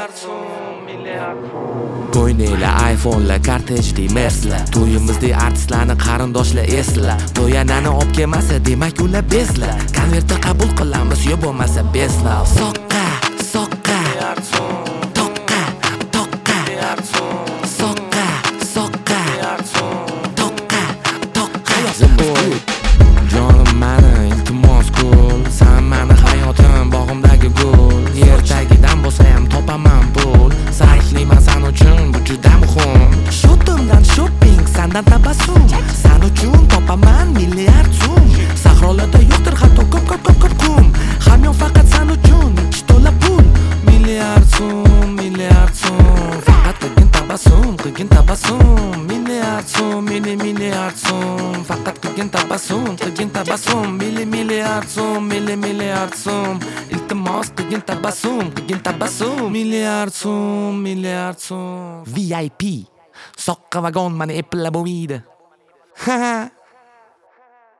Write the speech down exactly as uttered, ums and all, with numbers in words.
milliard so'm, milliard. Bo'yninglar iPhone'lar, kortejli Merce'lar, to'yimizdek artistlarni qarindoshlar esla. To'yanani olib kelmasa, demak ular bezlar. Konvertda qabul qilamiz, yo bo'lmasa bezla. Soqqa, soqqa, Milliard so'm, toqqa, toqqa, milliard so'm, soqqa, soqqa, milliard so'm. toqqa, toqqa. Jonim mani, iltimos kul, sen mani hayotim, bog'imdagi gul. Yer tagidan bo'lsa ham topaman pul. Sarflayman sen uchun, bu juda muhim. Shotimdan shopping, sendan tabassum. Sen uchun topaman milliard so'm. Sahrolarda yo'qdir hatto ko'p ko'p ko'p ko'p qum. Hamyon faqat sen uchun, ichi to'la pul. Milliard so'm, milliard so'm. Faqat qilgin tabassum, qilgin tabassum. Milliard so'm, milli milliard so'm. Faqat qilgin tabassum, qilgin tabassum. Milli milliard so'm, milli milliard so'm. Iltimos qilgin tabassum, qilgin tabassum. Milliard so'm, milliard so'm. V I P Soqqa vagon mani eplab o'ydi. Ha ha